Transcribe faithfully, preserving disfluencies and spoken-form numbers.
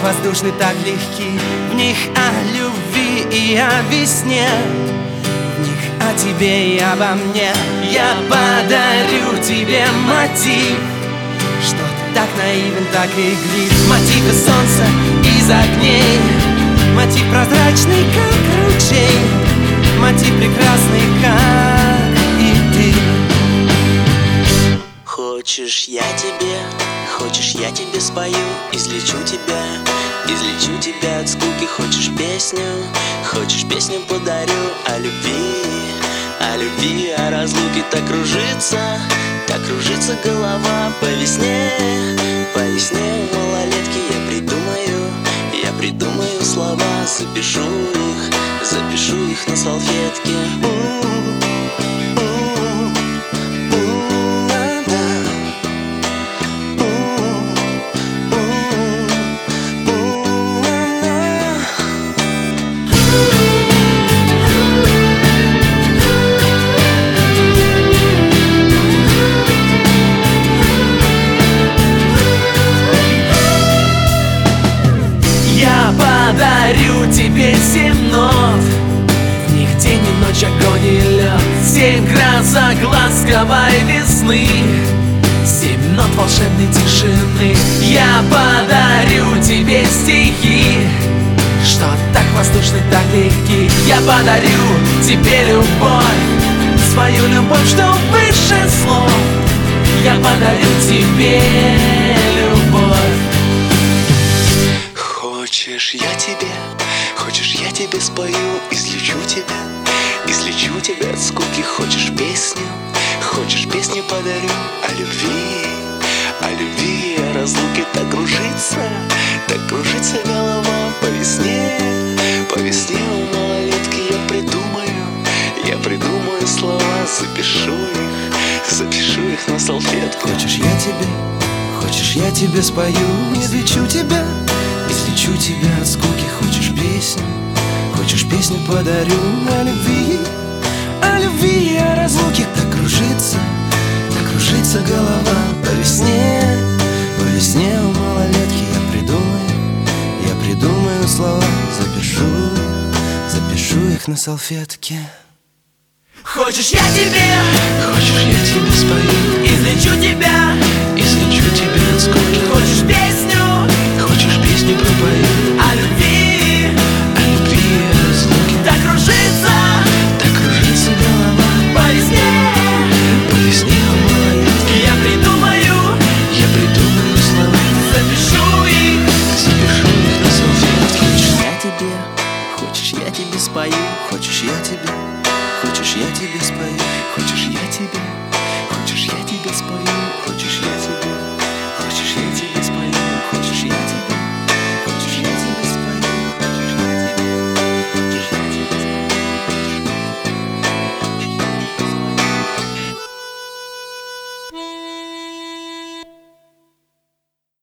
воздушны, так легки. В них о любви и о весне, в них о тебе и обо мне. Я подарю тебе мотив, что ты так наивен, так игрив. Мотив из солнца, из огней, мотив прозрачный, как ручей, мотив прекрасный, как и ты. Хочешь, я тебе, хочешь, я тебе спою, излечу тебя, излечу тебя от скуки. Хочешь песню, хочешь песню подарю о любви, о любви, о разлуке. Так кружится, так кружится голова по весне, по весне у малолетки. Я придумаю, я придумаю слова, запишу их, запишу их на салфетке. Я подарю тебе семь нот, в них день и ночь, огонь и лед. Семь красок ласковой весны, семь нот волшебной тишины. Я подарю тебе стихи, что так воздушны, так легки. Я подарю тебе любовь, свою любовь, что выше слов. Я подарю тебе любовь. Хочешь, я тебе, хочешь, я тебе спою, излечу тебя, излечу тебя от скуки. Хочешь песню, хочешь песню подарю о любви, о любви, о разлуке. Так кружится, так кружится голова по весне, по весне у малолетки. Я придумаю, я придумаю слова, запишу их, запишу их на салфетку. Хочешь, я тебе, хочешь, я тебе спою, излечу тебя, излечу тебя от скуки. Хочешь песню, хочешь песню подарю о любви, о любви, о разлуке. Так кружится, так кружится голова по весне, по весне у малолетки. Я придумаю, я придумаю слова, запишу, запишу их на салфетке. Хочешь, я тебе, Хочешь, я тебе спою, излечу тебя, излечу тебя от скуки. хочешь песню,